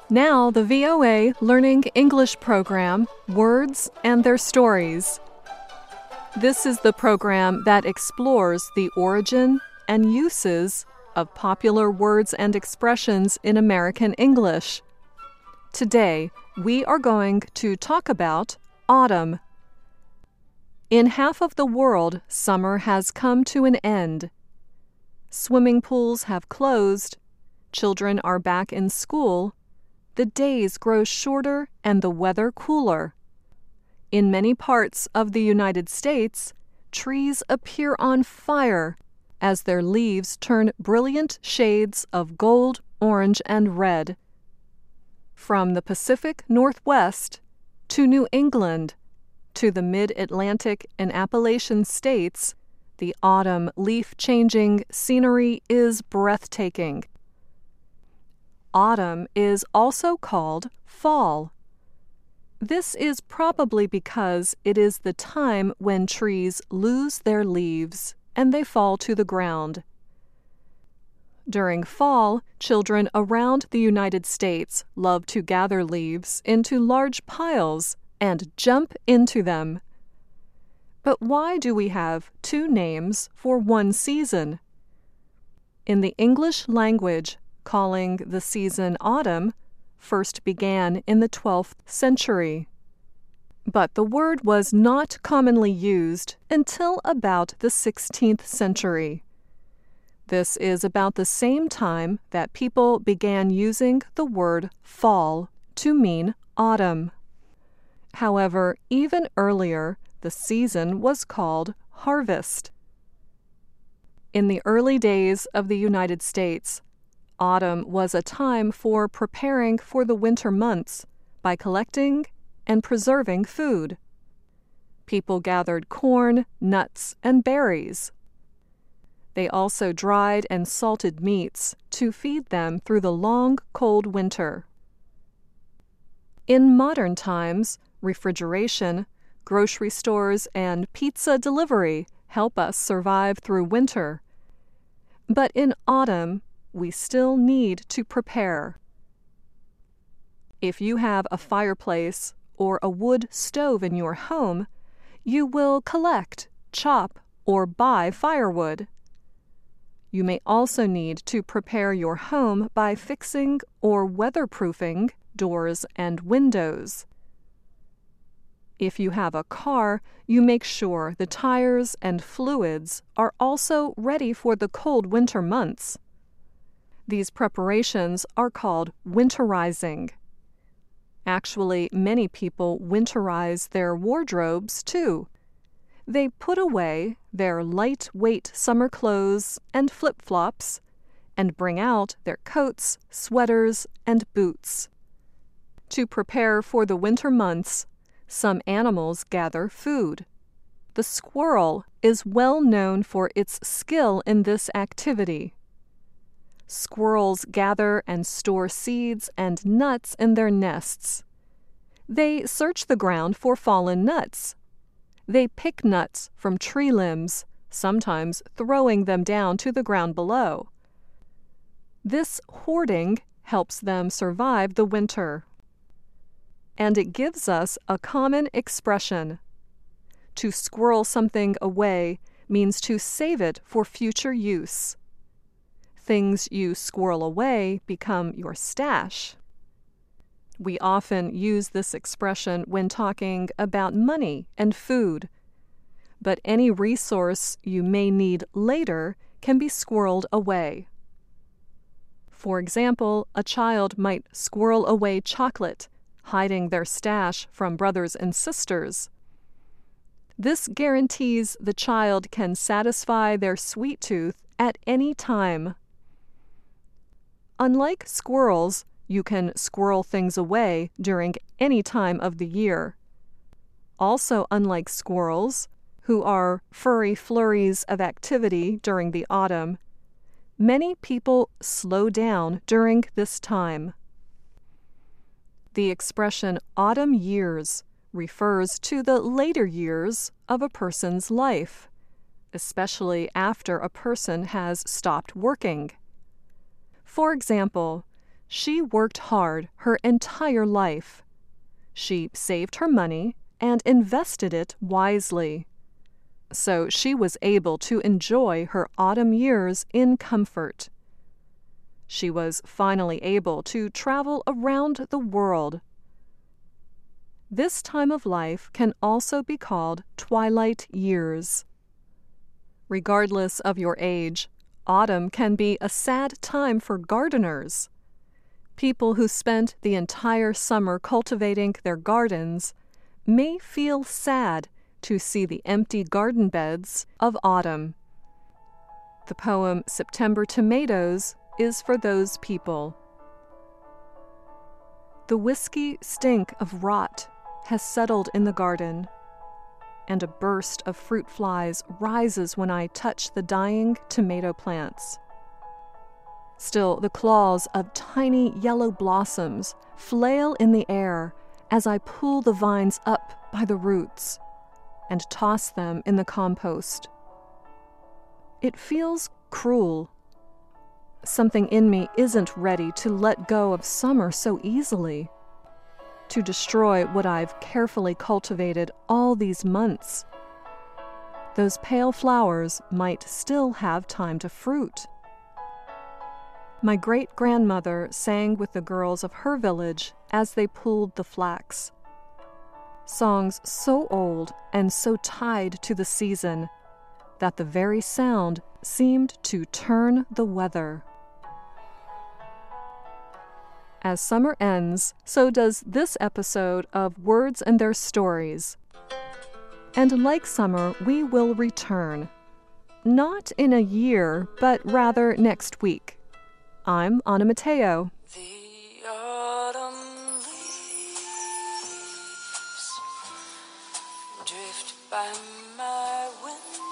Now the VOA Learning English program, Words and Their Stories. This is the program that explores the origin and uses of popular words and expressions in American English. Today, we are going to talk about autumn. In half of the world, summer has come to an end. Swimming pools have closed, children are back in school, the days grow shorter and the weather cooler. In many parts of the United States, trees appear on fire as their leaves turn brilliant shades of gold, orange, and red. From the Pacific Northwest to New England to the Mid-Atlantic and Appalachian states, the autumn leaf-changing scenery is breathtaking. Autumn is also called fall. This is probably because it is the time when trees lose their leaves and they fall to the ground. During fall, children around the United States love to gather leaves into large piles and jump into them. But why do we have two names for one season? In the English language, calling the season autumn first began in the 12th century. But the word was not commonly used until about the 16th century. This is about the same time that people began using the word fall to mean autumn. However, even earlier, the season was called harvest. In the early days of the United States, autumn was a time for preparing for the winter months by collecting and preserving food. People gathered corn, nuts, and berries. They also dried and salted meats to feed them through the long, cold winter. In modern times, refrigeration, grocery stores, and pizza delivery help us survive through winter. But in autumn, we still need to prepare. If you have a fireplace or a wood stove in your home, you will collect, chop, or buy firewood. You may also need to prepare your home by fixing or weatherproofing doors and windows. If you have a car, you make sure the tires and fluids are also ready for the cold winter months. These preparations are called winterizing. Actually, many people winterize their wardrobes too. They put away their lightweight summer clothes and flip-flops and bring out their coats, sweaters, and boots. To prepare for the winter months, some animals gather food. The squirrel is well known for its skill in this activity. Squirrels gather and store seeds and nuts in their nests. They search the ground for fallen nuts. They pick nuts from tree limbs, sometimes throwing them down to the ground below. This hoarding helps them survive the winter. And it gives us a common expression. To squirrel something away means to save it for future use. Things you squirrel away become your stash. We often use this expression when talking about money and food, but any resource you may need later can be squirreled away. For example, a child might squirrel away chocolate, hiding their stash from brothers and sisters. This guarantees the child can satisfy their sweet tooth at any time. Unlike squirrels, you can squirrel things away during any time of the year. Also, unlike squirrels, who are furry flurries of activity during the autumn, many people slow down during this time. The expression autumn years refers to the later years of a person's life, especially after a person has stopped working. For example, She worked hard her entire life. She saved her money and invested it wisely. So she was able to enjoy her autumn years in comfort. She was finally able to travel around the world. This time of life can also be called twilight years. Regardless of your age, autumn can be a sad time for gardeners. People who spent the entire summer cultivating their gardens may feel sad to see the empty garden beds of autumn. The poem September Tomatoes is for those people. The whiskey stink of rot has settled in the garden, and a burst of fruit flies rises when I touch the dying tomato plants. Still, the claws of tiny yellow blossoms flail in the air as I pull the vines up by the roots and toss them in the compost. It feels cruel. Something in me isn't ready to let go of summer so easily, to destroy what I've carefully cultivated all these months. Those pale flowers might still have time to fruit. My great-grandmother sang with the girls of her village as they pulled the flax. Songs so old and so tied to the season that the very sound seemed to turn the weather. As summer ends, so does this episode of Words and Their Stories. And like summer, we will return. Not in a year, but rather next week. I'm Anna Matteo. The autumn leaves drift by my window.